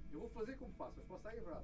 Eu vou fazer como faço, mas posso estar errado.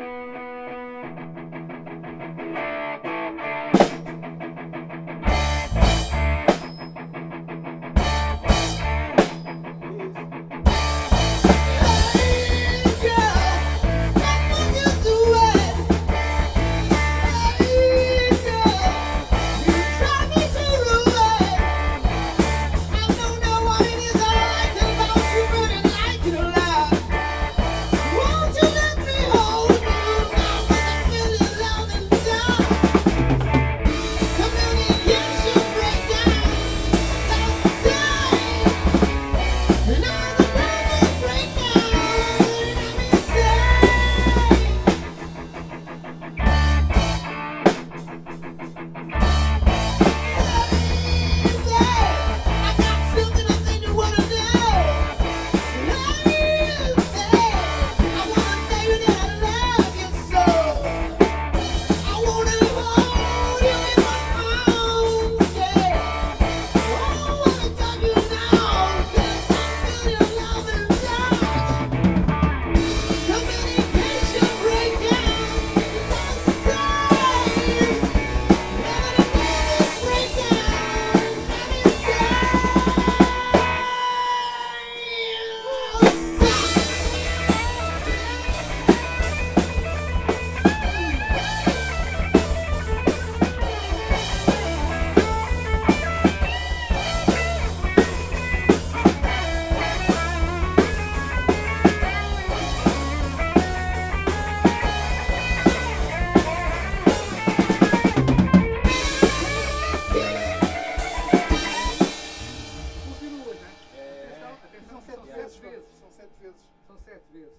São 7 vezes.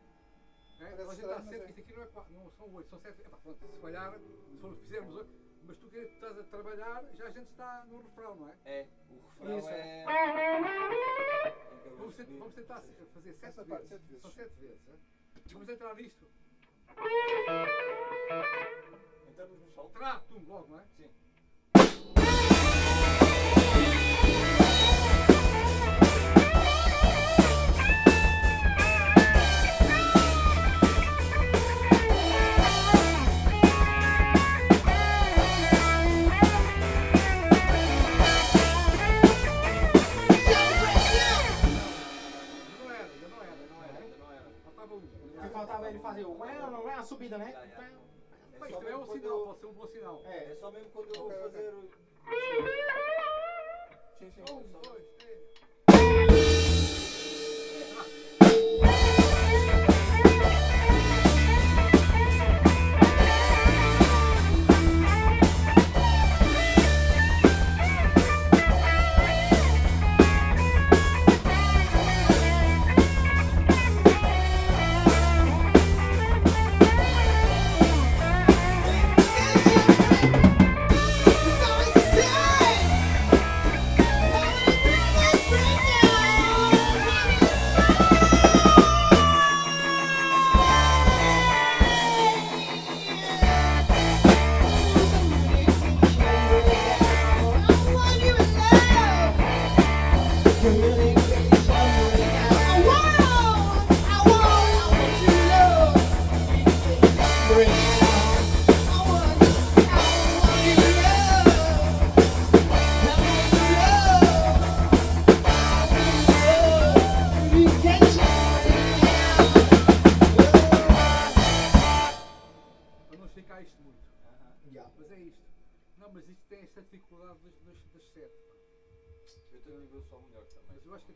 É? A gente está sempre, isto aqui não são 8, são 7. Pronto, se falhar, se fizermos 8, mas tu que estás a trabalhar, já a gente está no refrão, não é? É, o refrão isso. É. Vamos tentar fazer 7 vezes. São 7 vezes. É? Vamos entrar nisto. Entramos no sol. Trato logo, não é? Sim. Faltava ele fazer o a subida, né? Mas isto é um sinal, pode ser um bom sinal. É só mesmo quando eu vou fazer o. Sim. 1, 2, 3. Mas é isto. Não, mas isto tem esta dificuldade das 7. Eu tenho um nível só melhor também. Mas eu acho que